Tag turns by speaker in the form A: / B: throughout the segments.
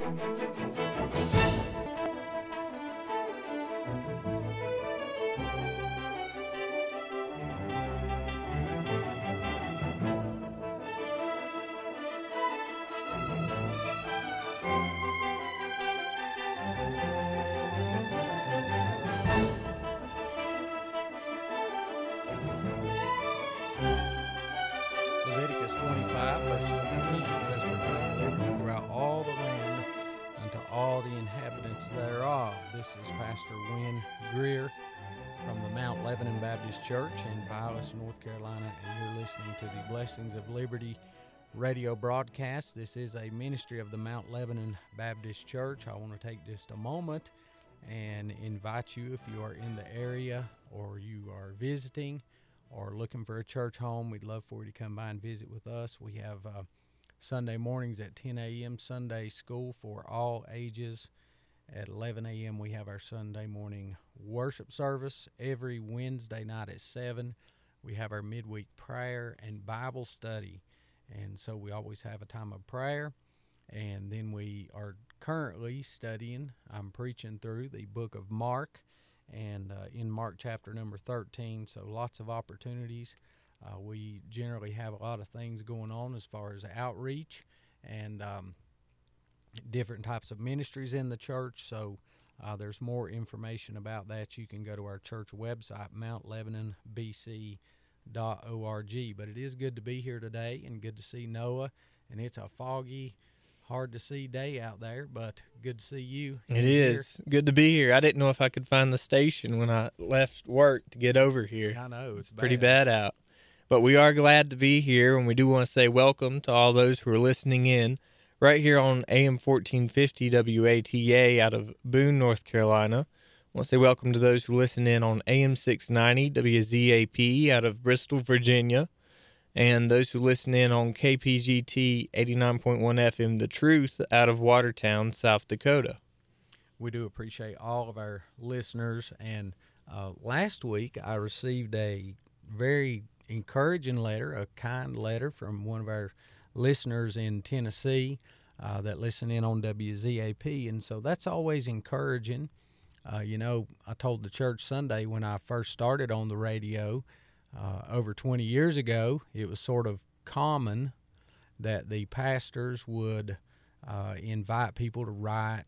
A: Leviticus 25, verse 17 says, "Proclaim liberty throughout all the land unto all the inhabitants thereof." This is Pastor Wynn Greer from the Mount Lebanon Baptist Church in Vilas, North Carolina, and you're listening to the Blessings of Liberty radio broadcast. This is a ministry of the Mount Lebanon Baptist Church. I want to take just a moment and invite you, if you are in the area or you are visiting or looking for a church home, we'd love for you to come by and visit with us. We have Sunday mornings at 10 a.m., Sunday school for all ages. At 11 a.m., we have our Sunday morning worship service. Every Wednesday night at 7, we have our midweek prayer and Bible study. And so we always have a time of prayer. And then we are currently studying, I'm preaching through the book of Mark, and in Mark chapter number 13, so lots of opportunities. We generally have a lot of things going on as far as outreach and different types of ministries in the church, so there's more information about that. You can go to our church website, mountlebanonbc.org. But it is good to be here today and good to see Noah, and it's a foggy, hard to see day out there, but good to see you.
B: It is good to be here. I didn't know if I could find the station when I left work to get over here.
A: I know, it's
B: pretty bad out. But we are glad to be here, and we do want to say welcome to all those who are listening in right here on AM 1450 WATA out of Boone, North Carolina. I want to say welcome to those who listen in on AM 690 WZAP out of Bristol, Virginia, and those who listen in on KPGT 89.1 FM The Truth out of Watertown, South Dakota.
A: We do appreciate all of our listeners, and last week I received a very encouraging letter, a kind letter from one of our listeners in Tennessee that listen in on WZAP, and so that's always encouraging. You know, I told the church Sunday when I first started on the radio, over 20 years ago, it was sort of common that the pastors would invite people to write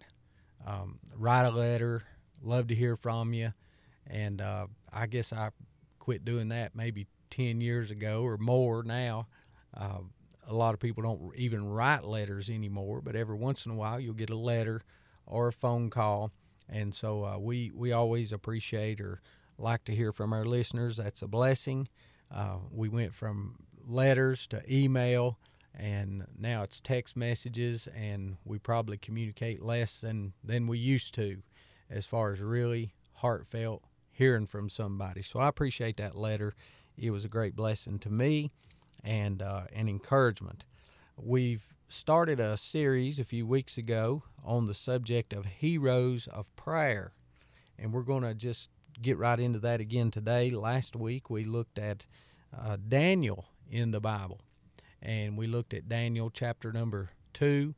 A: a letter, love to hear from you, and I guess I quit doing that maybe 10 years ago or more now. A lot of people don't even write letters anymore, but every once in a while you'll get a letter or a phone call, and so we always appreciate or like to hear from our listeners. That's a blessing. We went from letters to email, and now it's text messages, and we probably communicate less than we used to as far as really heartfelt hearing from somebody. So I appreciate that letter. It was a great blessing to me and an encouragement. We've started a series a few weeks ago on the subject of heroes of prayer, and we're going to just get right into that again today. Last week we looked at Daniel in the Bible, and we looked at Daniel chapter number 2.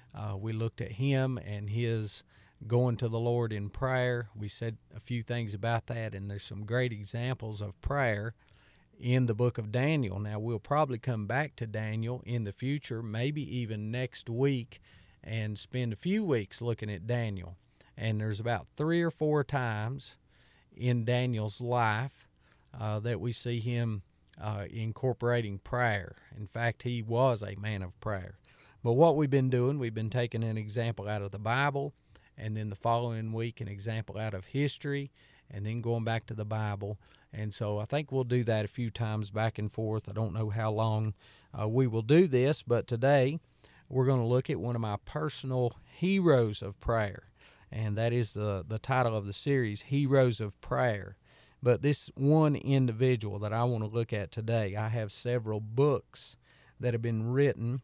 A: We looked at him and his going to the Lord in prayer. We said a few things about that, and there's some great examples of prayer in the book of Daniel. Now, we'll probably come back to Daniel in the future, maybe even next week, and spend a few weeks looking at Daniel. And there's about 3 or 4 times in Daniel's life that we see him incorporating prayer. In fact, he was a man of prayer. But what we've been doing, we've been taking an example out of the Bible, and then the following week an example out of history, and then going back to the Bible. And so I think we'll do that a few times back and forth. I don't know how long we will do this, but today we're going to look at one of my personal heroes of prayer. And that is the title of the series, Heroes of Prayer. But this one individual that I want to look at today, I have several books that have been written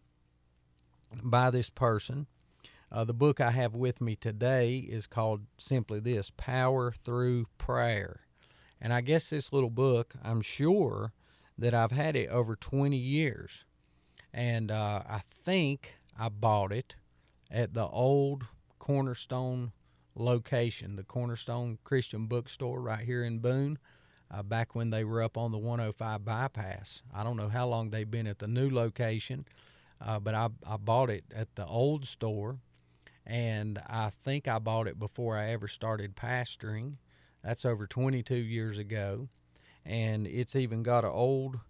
A: by this person. The book I have with me today is called simply this, Power Through Prayer. And I guess this little book, I'm sure that I've had it over 20 years. And I think I bought it at the old Cornerstone location, the Cornerstone Christian Bookstore right here in Boone, back when they were up on the 105 bypass. I don't know how long they've been at the new location, but I bought it at the old store, and I think I bought it before I ever started pastoring. That's over 22 years ago, and it's even got an old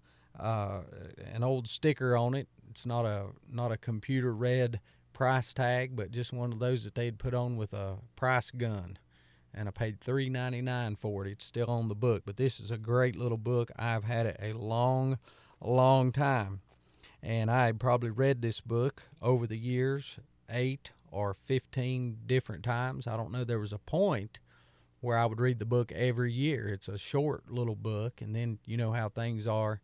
A: sticker on it. It's not a computer read price tag, but just one of those that they'd put on with a price gun. And I paid $3.99 for it. It's still on the book, but this is a great little book. I've had it a long, long time, and I probably read this book over the years 8 or 15 different times. I don't know. There was a point where I would read the book every year. It's a short little book, and then you know how things are.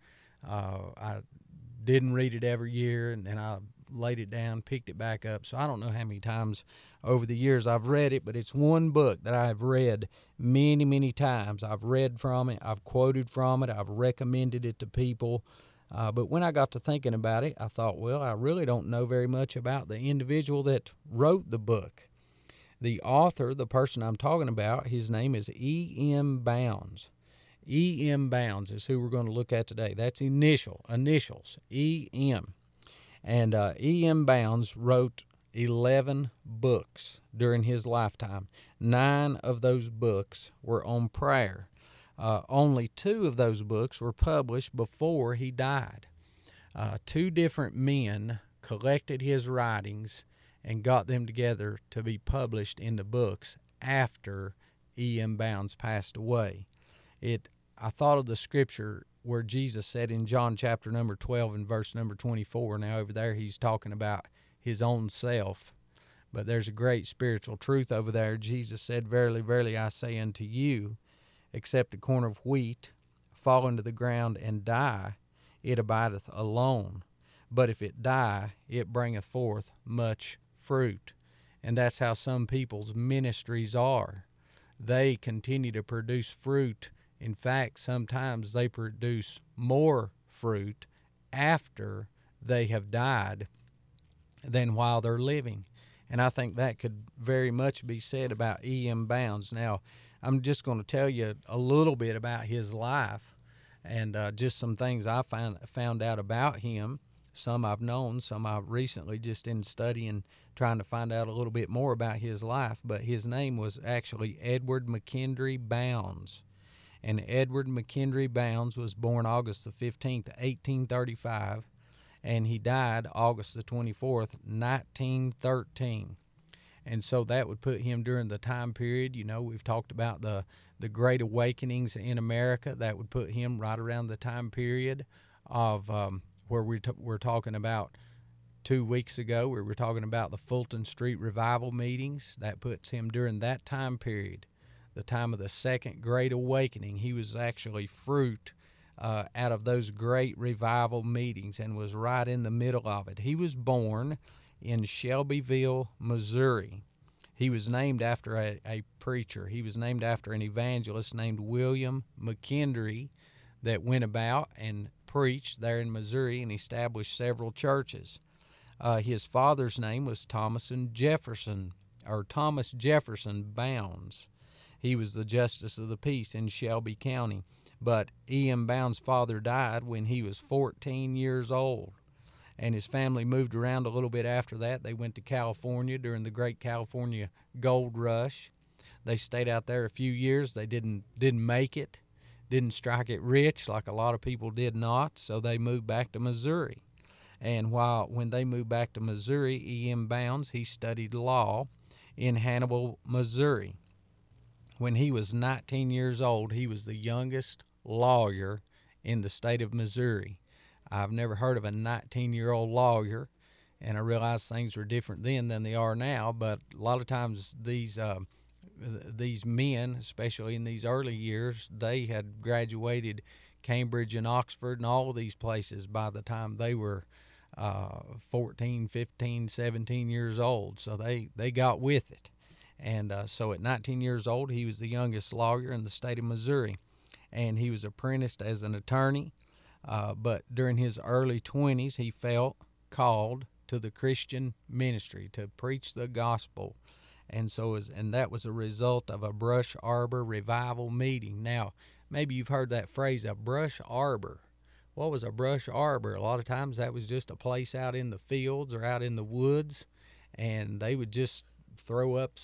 A: I didn't read it every year, and then I laid it down, picked it back up. So I don't know how many times over the years I've read it, but it's one book that I've read many, many times. I've read from it, I've quoted from it, I've recommended it to people. But when I got to thinking about it, I thought, well, I really don't know very much about the individual that wrote the book. The author, the person I'm talking about, his name is E.M. Bounds. E.M. Bounds is who we're going to look at today. That's initials, E.M. And E.M. Bounds wrote 11 books during his lifetime. 9 of those books were on prayer. Only 2 of those books were published before he died. 2 different men collected his writings and got them together to be published in the books after E.M. Bounds passed away. I thought of the scripture where Jesus said in John chapter number 12 and verse number 24. Now over there he's talking about his own self, but there's a great spiritual truth over there. Jesus said, "Verily, verily, I say unto you, except a corn of wheat fall into the ground and die, it abideth alone. But if it die, it bringeth forth much fruit." And that's how some people's ministries are. They continue to produce fruit. In fact, sometimes they produce more fruit after they have died than while they're living. And I think that could very much be said about E.M. Bounds. Now, I'm just going to tell you a little bit about his life and just some things I found out about him. Some I've known, some I've recently just in studying, trying to find out a little bit more about his life. But his name was actually Edward McKendry Bounds. And Edward McKendry Bounds was born August the 15th, 1835, and he died August the 24th, 1913. And so that would put him during the time period, we've talked about the Great Awakenings in America. That would put him right around the time period of where we're talking about 2 weeks ago. We were talking about the Fulton Street Revival meetings. That puts him during that time period, the time of the Second Great Awakening. He was actually fruit out of those great revival meetings and was right in the middle of it. He was born in Shelbyville, Missouri. He was named after a preacher. He was named after an evangelist named William McKendry that went about and preached there in Missouri and established several churches. His father's name was Thomas Jefferson Bounds. He was the justice of the peace in Shelby County. But E.M. Bounds' father died when he was 14 years old. And his family moved around a little bit after that. They went to California during the Great California Gold Rush. They stayed out there a few years. They didn't make it, didn't strike it rich like a lot of people did not, so they moved back to Missouri. And when they moved back to Missouri, E.M. Bounds, he studied law in Hannibal, Missouri. When he was 19 years old, he was the youngest lawyer in the state of Missouri. I've never heard of a 19-year-old lawyer, and I realize things were different then than they are now, but a lot of times these men, especially in these early years, they had graduated Cambridge and Oxford and all of these places by the time they were 14, 15, 17 years old, so they got with it. And so at 19 years old, he was the youngest lawyer in the state of Missouri, and he was apprenticed as an attorney. But during his early 20s, he felt called to to the Christian ministry, to preach the gospel. And that was a result of a brush arbor revival meeting. Now, maybe you've heard that phrase, a brush arbor. What was a brush arbor? A lot of times that was just a place out in the fields or out in the woods, and they would just throw up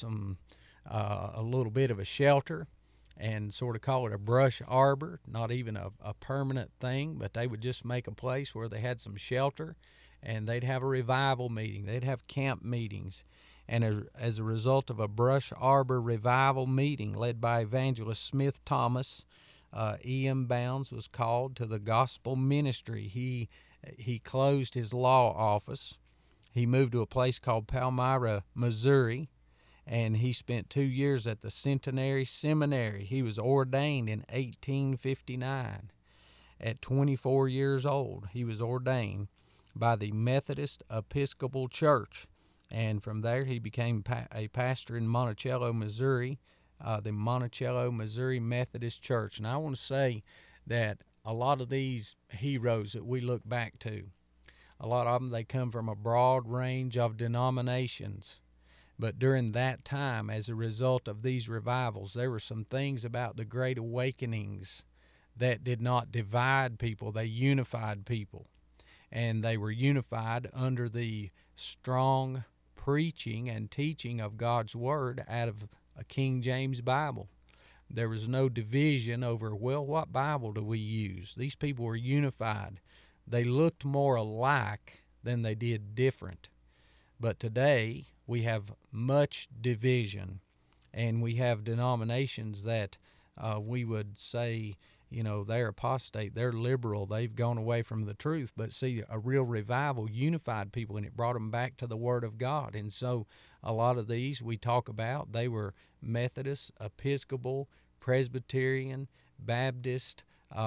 A: a little bit of a shelter and sort of call it a brush arbor, not even a permanent thing, but they would just make a place where they had some shelter, and they'd have a revival meeting. They'd have camp meetings. And as a result of a brush arbor revival meeting led by evangelist Smith Thomas, E.M. Bounds was called to the gospel ministry. He closed his law office. He moved to a place called Palmyra, Missouri, and he spent 2 years at the Centenary Seminary. He was ordained in 1859. At 24 years old, he was ordained by the Methodist Episcopal Church, and from there he became a pastor in Monticello, Missouri, the Monticello, Missouri Methodist Church. And I want to say that a lot of these heroes that we look back to, a lot of them, they come from a broad range of denominations. But during that time, as a result of these revivals, there were some things about the Great Awakenings that did not divide people. They unified people. And they were unified under the strong preaching and teaching of God's Word out of a King James Bible. There was no division over, well, what Bible do we use? These people were unified. They looked more alike than they did different. But today we have much division, and we have denominations that we would say, they're apostate, they're liberal, they've gone away from the truth. But see, a real revival unified people, and it brought them back to the Word of God. And so a lot of these we talk about, they were Methodist, Episcopal, Presbyterian, Baptist,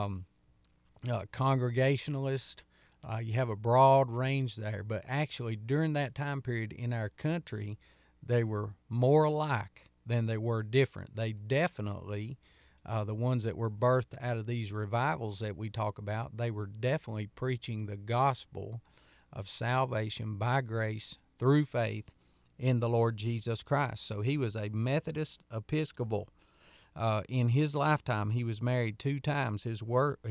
A: Congregationalist. You have a broad range there. But actually, during that time period in our country, they were more alike than they were different. They definitely, the ones that were birthed out of these revivals that we talk about, they were definitely preaching the gospel of salvation by grace through faith in the Lord Jesus Christ. So he was a Methodist Episcopal. In his lifetime, he was married 2 times. His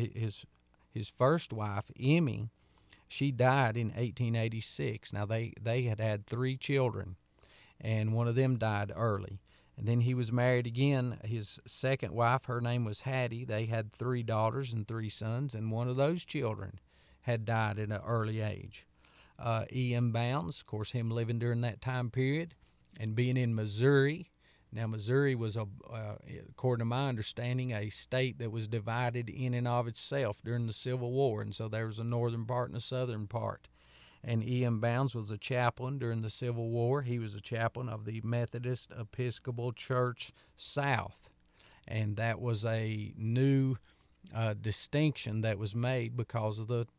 A: first wife, Emmy, she died in 1886. Now, they had 3 children, and one of them died early. And then he was married again. His second wife, her name was Hattie. They had 3 daughters and 3 sons, and one of those children had died at an early age. E.M. Bounds, of course, him living during that time period and being in Missouri. Now, Missouri was, according to my understanding, a state that was divided in and of itself during the Civil War, and so there was a northern part and a southern part. And E.M. Bounds was a chaplain during the Civil War. He was a chaplain of the Methodist Episcopal Church South, and that was a new distinction that was made because of the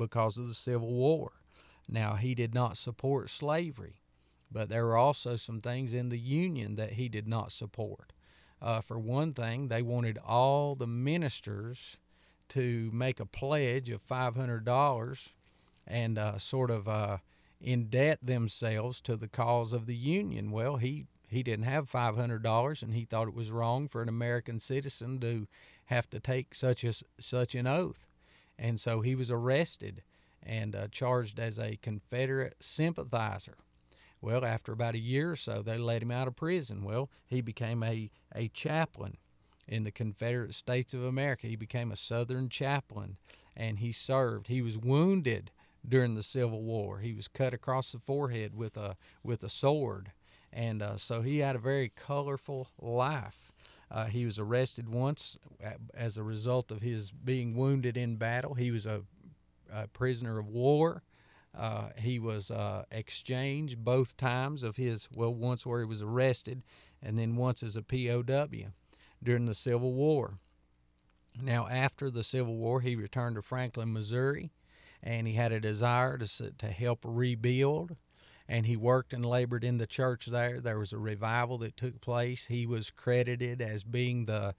A: Civil War. Now, he did not support slavery, but there were also some things in the Union that he did not support. For one thing, they wanted all the ministers to make a pledge of $500 and sort of indebt themselves to the cause of the Union. Well, he didn't have $500, and he thought it was wrong for an American citizen to have to take such an oath. And so he was arrested and charged as a Confederate sympathizer. Well, after about a year or so, they let him out of prison. Well, he became a chaplain in the Confederate States of America. He became a Southern chaplain, and he served. He was wounded during the Civil War. He was cut across the forehead with a sword, and so he had a very colorful life. He was arrested once as a result of his being wounded in battle. He was a prisoner of war. He was exchanged both times of once where he was arrested and then once as a POW during the Civil War. Now, after the Civil War, he returned to Franklin, Missouri, and he had a desire to help rebuild, and he worked and labored in the church there. There was a revival that took place. He was credited as being the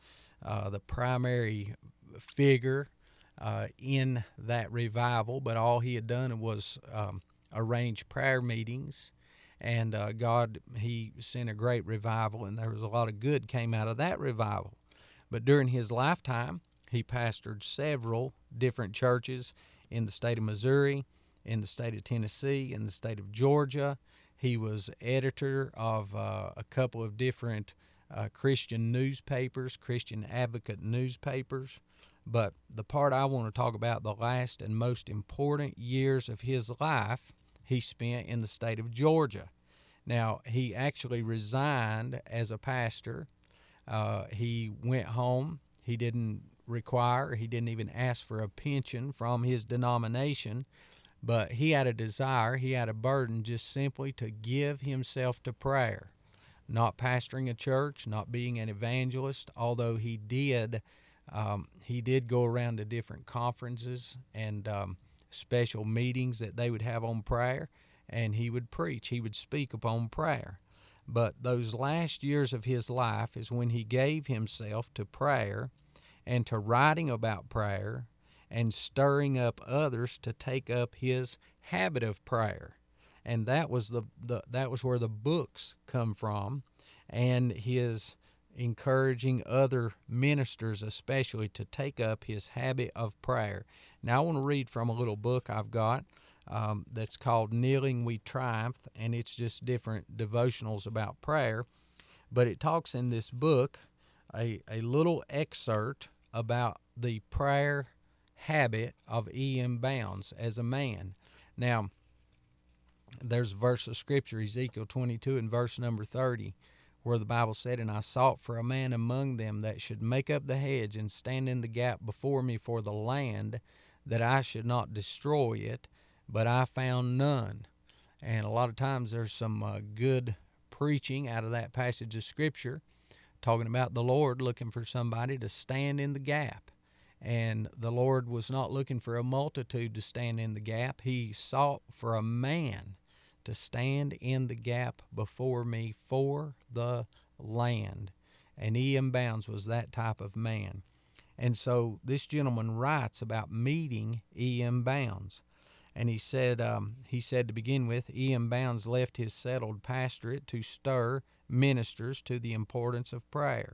A: primary figure in that revival, but all he had done was arranged prayer meetings, and God, he sent a great revival, and there was a lot of good came out of that revival. But during his lifetime, he pastored several different churches in the state of Missouri, in the state of Tennessee, in the state of Georgia. He was editor of a couple of different Christian newspapers, Christian advocate newspapers. But the part I want to talk about, the last and most important years of his life, he spent in the state of Georgia. Now, he actually resigned as a pastor. He went home. He didn't even ask for a pension from his denomination, but he had a desire, he had a burden just simply to give himself to prayer. Not pastoring a church, not being an evangelist, although he did go around to different conferences and special meetings that they would have on prayer, and he would preach, he would speak upon prayer. But those last years of his life is when he gave himself to prayer and to writing about prayer and stirring up others to take up his habit of prayer. And that was that was where the books come from, and his encouraging other ministers especially to take up his habit of prayer. Now I want to read from a little book I've got that's called Kneeling We Triumph, and it's just different devotionals about prayer. But it talks in this book a little excerpt about the prayer habit of E.M. Bounds as a man. Now, there's a verse of Scripture, Ezekiel 22 and verse number 30, where the Bible said, "And I sought for a man among them that should make up the hedge and stand in the gap before me for the land, that I should not destroy it, but I found none." And a lot of times there's some good preaching out of that passage of Scripture, talking about the Lord looking for somebody to stand in the gap. And the Lord was not looking for a multitude to stand in the gap. He sought for a man to stand in the gap before me for the land. And E.M. Bounds was that type of man. And so this gentleman writes about meeting E.M. Bounds. And he said to begin with, E.M. Bounds left his settled pastorate to stir ministers to the importance of prayer.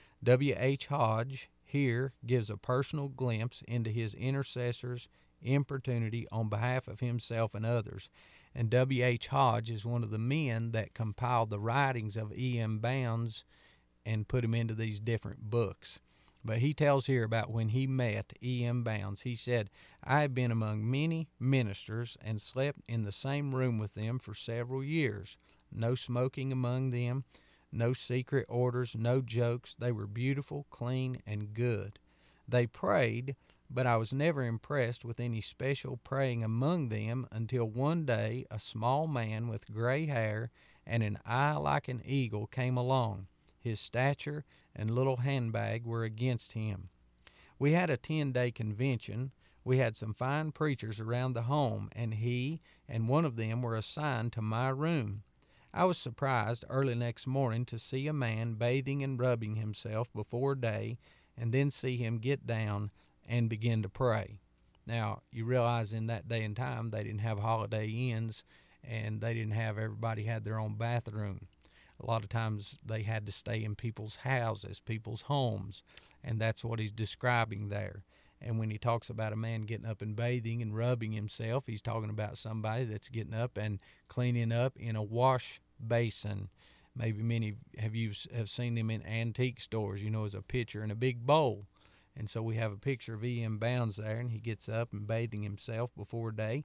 A: W.H. Hodge here gives a personal glimpse into his intercessor's importunity on behalf of himself and others. And W.H. Hodge is one of the men that compiled the writings of E.M. Bounds and put them into these different books. But he tells here about when he met E.M. Bounds. He said, "I have been among many ministers and slept in the same room with them for several years. No smoking among them, no secret orders, no jokes. They were beautiful, clean, and good. They prayed, but I was never impressed with any special praying among them until one day a small man with gray hair and an eye like an eagle came along. His stature and little handbag were against him. We had a 10-day convention. We had some fine preachers around the home, and he and one of them were assigned to my room. I was surprised early next morning to see a man bathing and rubbing himself before day, and then see him get down and begin to pray." Now, you realize in that day and time they didn't have Holiday Inns, and they didn't have everybody had their own bathroom. A lot of times they had to stay in people's houses, people's homes, and that's what he's describing there. And when he talks about a man getting up and bathing and rubbing himself, he's talking about somebody that's getting up and cleaning up in a wash basin. Maybe many of you have seen them in antique stores, as a pitcher and a big bowl. And so we have a picture of E.M. Bounds there, and he gets up and bathing himself before day.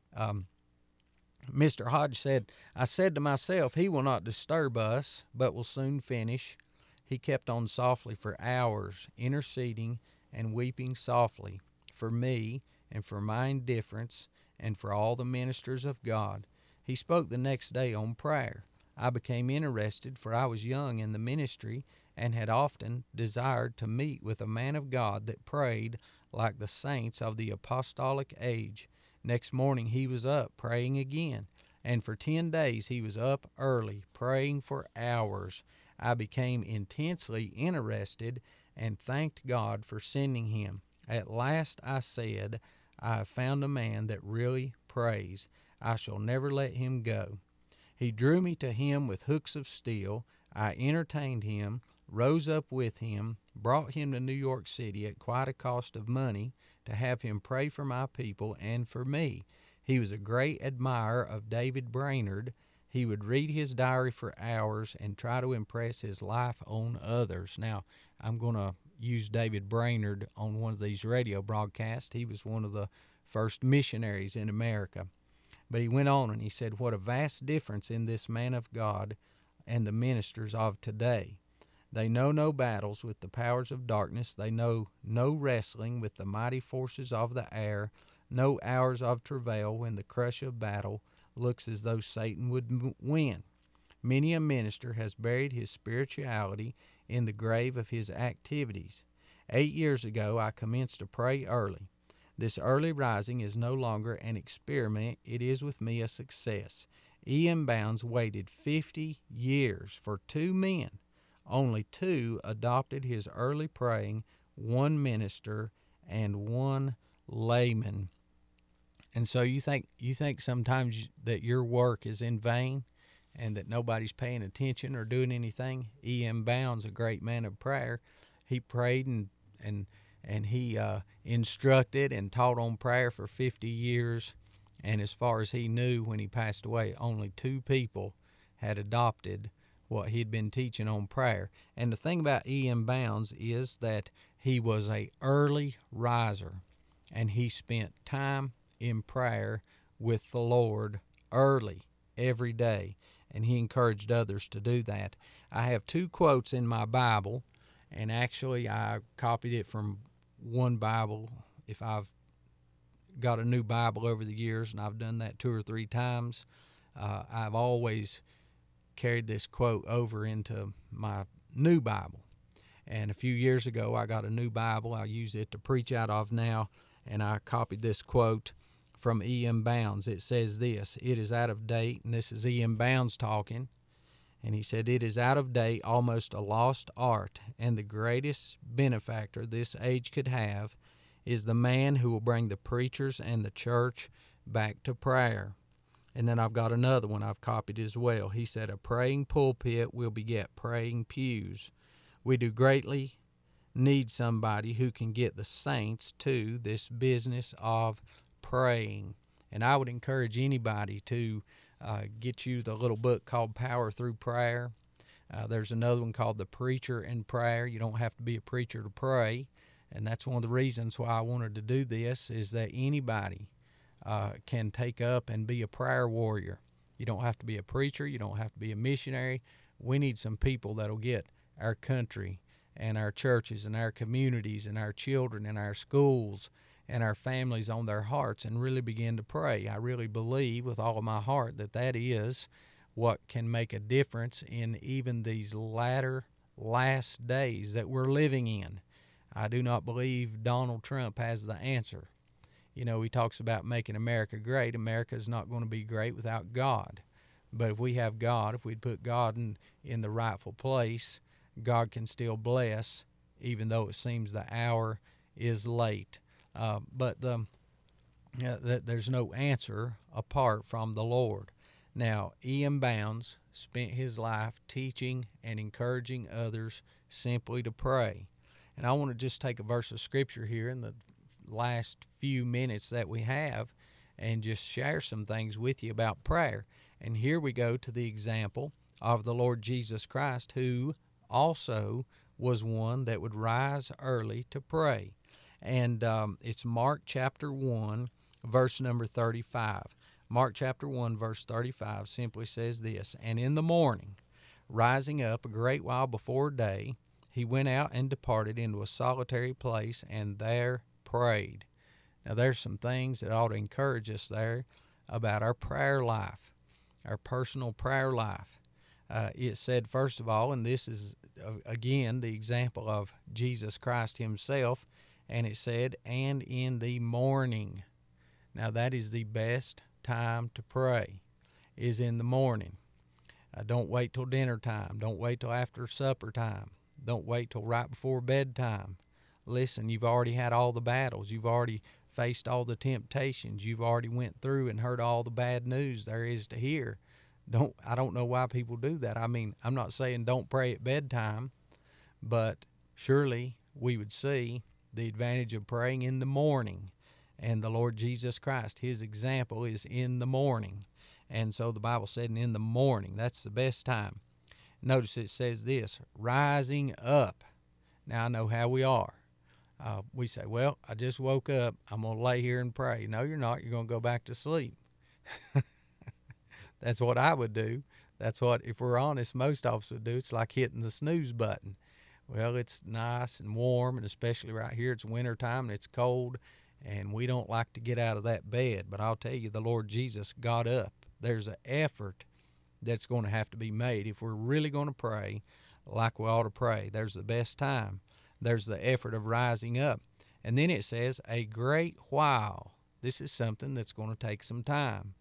A: Mr. Hodge said, "I said to myself, he will not disturb us, but will soon finish." He kept on softly for hours, interceding and weeping softly for me and for my indifference and for all the ministers of God. He spoke the next day on prayer. I became interested, for I was young in the ministry and had often desired to meet with a man of God that prayed like the saints of the apostolic age. Next morning he was up praying again, and for 10 days he was up early praying for hours. I became intensely interested and thanked God for sending him. At last I said, "I have found a man that really prays. I shall never let him go. He drew me to him with hooks of steel. I entertained him, rose up with him, brought him to New York City at quite a cost of money to have him pray for my people and for me. He was a great admirer of David Brainerd. He would read his diary for hours and try to impress his life on others. Now, I'm going to use David Brainerd on one of these radio broadcasts. He was one of the first missionaries in America. But he went on and he said, what a vast difference in this man of God and the ministers of today. They know no battles with the powers of darkness. They know no wrestling with the mighty forces of the air, no hours of travail when the crush of battle looks as though Satan would win. Many a minister has buried his spirituality in the grave of his activities. 8 years ago, I commenced to pray early. This early rising is no longer an experiment. It is with me a success. E.M. Bounds waited 50 years for 2 men. Only 2 adopted his early praying, 1 minister and 1 layman. And so you think sometimes that your work is in vain and that nobody's paying attention or doing anything? E.M. Bounds, a great man of prayer, he prayed and he instructed and taught on prayer for 50 years. And as far as he knew, when he passed away, only 2 people had adopted what he'd been teaching on prayer. And the thing about E.M. Bounds is that he was an early riser, and he spent time in prayer with the Lord early every day, and he encouraged others to do that. I have 2 quotes in my Bible, and actually I copied it from one Bible. If I've got a new Bible over the years, and I've done that 2 or 3 times, I've always carried this quote over into my new Bible. And a few years ago, I got a new Bible. I use it to preach out of now, and I copied this quote from E.M. Bounds. It says this: it is out of date, and this is E.M. Bounds talking, and he said, it is out of date, almost a lost art, and the greatest benefactor this age could have is the man who will bring the preachers and the church back to prayer. And then I've got another one I've copied as well. He said, a praying pulpit will beget praying pews. We do greatly need somebody who can get the saints to this business of praying. And I would encourage anybody to get you the little book called Power Through Prayer. There's another one called The Preacher and Prayer. You don't have to be a preacher to pray. And that's one of the reasons why I wanted to do this, is that anybody can take up and be a prayer warrior. You don't have to be a preacher. You don't have to be a missionary. We need some people that'll get our country and our churches and our communities and our children and our schools and our families on their hearts and really begin to pray. I really believe with all of my heart that that is what can make a difference in even these last days that we're living in. I do not believe Donald Trump has the answer. You know, he talks about making America great. America's not going to be great without God. But if we have God, if we'd put God in the rightful place, God can still bless, even though it seems the hour is late. But there's no answer apart from the Lord. Now, E.M. Bounds spent his life teaching and encouraging others simply to pray. And I want to just take a verse of Scripture here in the last few minutes that we have and just share some things with you about prayer. And here we go to the example of the Lord Jesus Christ, who also was one that would rise early to pray. And it's Mark chapter 1, verse number 35. Mark chapter 1, verse 35 simply says this: and in the morning, rising up a great while before day, he went out and departed into a solitary place, and there prayed. Now, there's some things that ought to encourage us there about our prayer life, our personal prayer life. It said, first of all, and this is, again, the example of Jesus Christ himself, and it said, and in the morning. Now, that is the best time to pray, is in the morning. Don't wait till dinner time. Don't wait till after supper time. Don't wait till right before bedtime. Listen, you've already had all the battles. You've already faced all the temptations. You've already went through and heard all the bad news there is to hear. I don't know why people do that. I mean, I'm not saying don't pray at bedtime, but surely we would see the advantage of praying in the morning. And the Lord Jesus Christ, his example is in the morning. And so the Bible said in the morning, that's the best time. Notice it says this, rising up. Now I know how we are. We say, well, I just woke up. I'm going to lay here and pray. No, you're not. You're going to go back to sleep. That's what I would do. That's what, if we're honest, most of us would do. It's like hitting the snooze button. Well, it's nice and warm, and especially right here, it's wintertime and it's cold, and we don't like to get out of that bed. But I'll tell you, the Lord Jesus got up. There's an effort that's going to have to be made. If we're really going to pray like we ought to pray, there's the best time. There's the effort of rising up. And then it says, a great while. This is something that's going to take some time.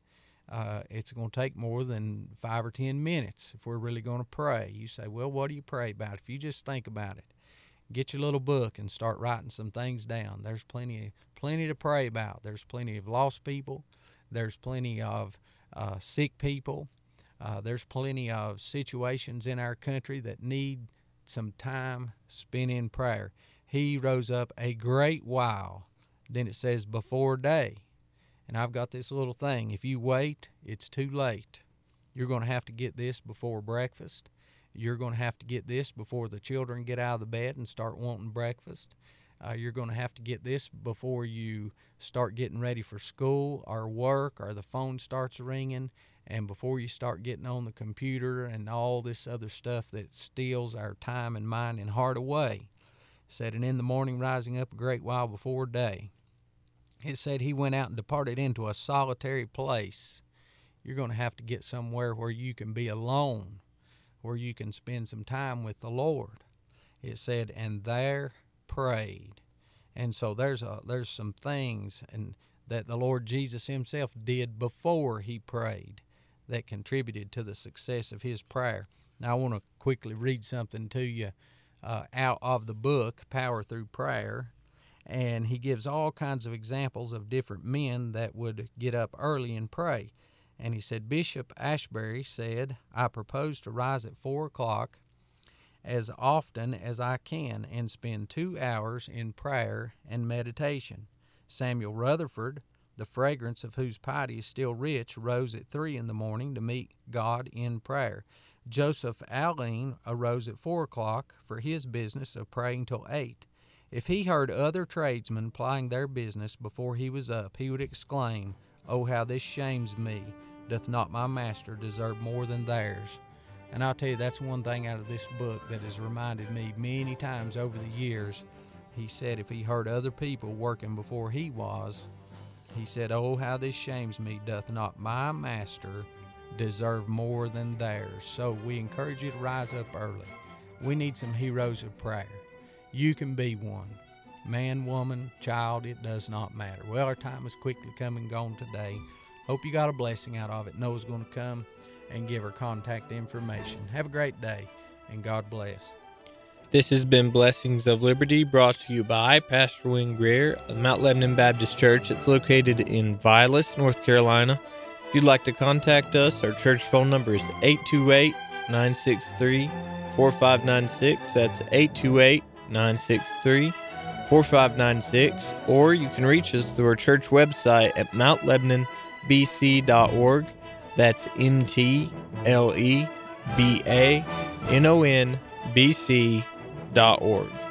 A: It's going to take more than 5 or 10 minutes if we're really going to pray. You say, well, what do you pray about? If you just think about it, get your little book and start writing some things down. There's plenty to pray about. There's plenty of lost people. There's plenty of sick people. There's plenty of situations in our country that need some time spent in prayer. He rose up a great while. Then it says before day. And I've got this little thing. If you wait, it's too late. You're going to have to get this before breakfast. You're going to have to get this before the children get out of the bed and start wanting breakfast. You're going to have to get this before you start getting ready for school or work or the phone starts ringing, and before you start getting on the computer and all this other stuff that steals our time and mind and heart away. It said, and in the morning rising up a great while before day. It said he went out and departed into a solitary place. You're going to have to get somewhere where you can be alone, where you can spend some time with the Lord. It said, and there prayed. And so there's some things and that the Lord Jesus himself did before he prayed that contributed to the success of his prayer. Now I want to quickly read something to you out of the book, Power Through Prayer. And he gives all kinds of examples of different men that would get up early and pray. And he said, Bishop Ashbury said, I propose to rise at 4 o'clock as often as I can and spend 2 hours in prayer and meditation. Samuel Rutherford, the fragrance of whose piety is still rich, rose at 3 in the morning to meet God in prayer. Joseph Alleine arose at 4 o'clock for his business of praying till 8. If he heard other tradesmen plying their business before he was up, he would exclaim, Oh, how this shames me! Doth not my master deserve more than theirs? And I'll tell you, that's one thing out of this book that has reminded me many times over the years. He said if he heard other people working before he was, he said, Oh, how this shames me! Doth not my master deserve more than theirs? So we encourage you to rise up early. We need some heroes of prayer. You can be one. Man, woman, child, it does not matter. Well, our time is quickly come and gone today. Hope you got a blessing out of it. Noah's going to come and give her contact information. Have a great day, and God bless.
B: This has been Blessings of Liberty, brought to you by Pastor Wayne Greer of Mount Lebanon Baptist Church. It's located in Vilas, North Carolina. If you'd like to contact us, our church phone number is 828-963-4596. That's 828-963-4596. Or you can reach us through our church website at mountlebanonbc.org. That's mtlebanonbc.org.